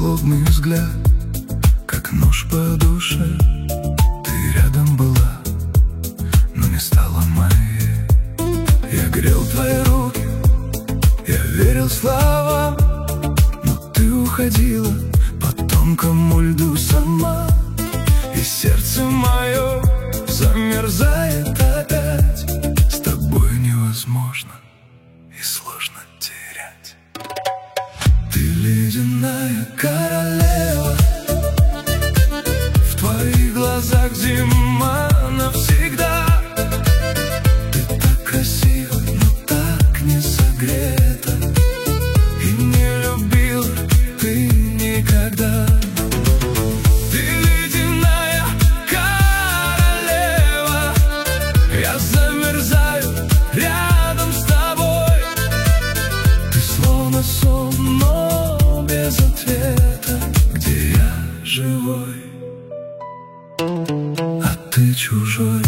холодный взгляд, как нож по душе. Ты рядом была, но не стала моей. Я грел твои руки, я верил словам, но ты уходила по тонкому льду сама. И сердце мое замерзает опять. С тобой невозможно и сложно терять. Ты ледяная королева, в твоих глазах зима навсегда. Ты так красива, но так не согрета, и не любила ты никогда. Ты ледяная королева, я замерзаю рядом с тобой. Ты словно сон, но без ответа, где я живой, а ты чужой.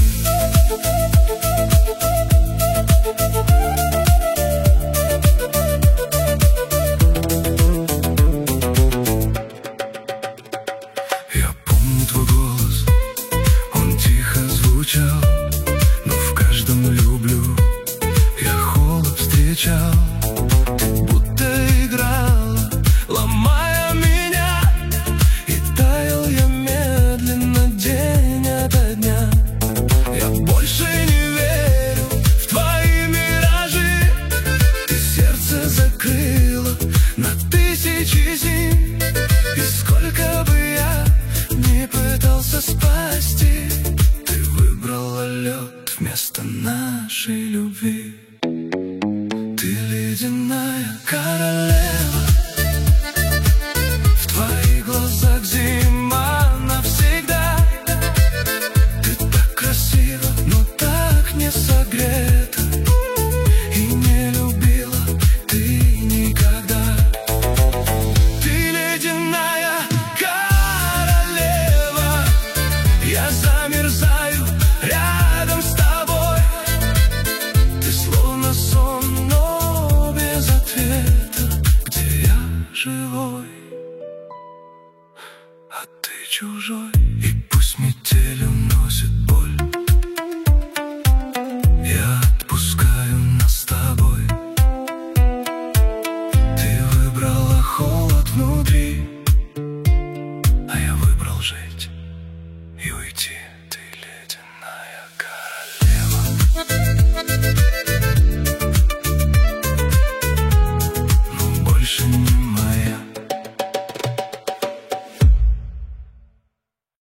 Я помню твой голос, он тихо звучал, но в каждом люблю я холод встречал. Ты будто играла, ломая меня, и таял я медленно день ото дня. Я больше не верю в твои миражи. Ты сердце закрыла на тысячи зим, и сколько бы я не пытался спасти, ты выбрала лед вместо нашей любви. Ты ледяная королева, в твоих глазах зима навсегда. Ты так красива, но так не согрета, и не любила ты никогда. Ты ледяная королева, я замерзаю рядом с тобой. Ты словно сон, но без ответа, где я живой, а ты чужой.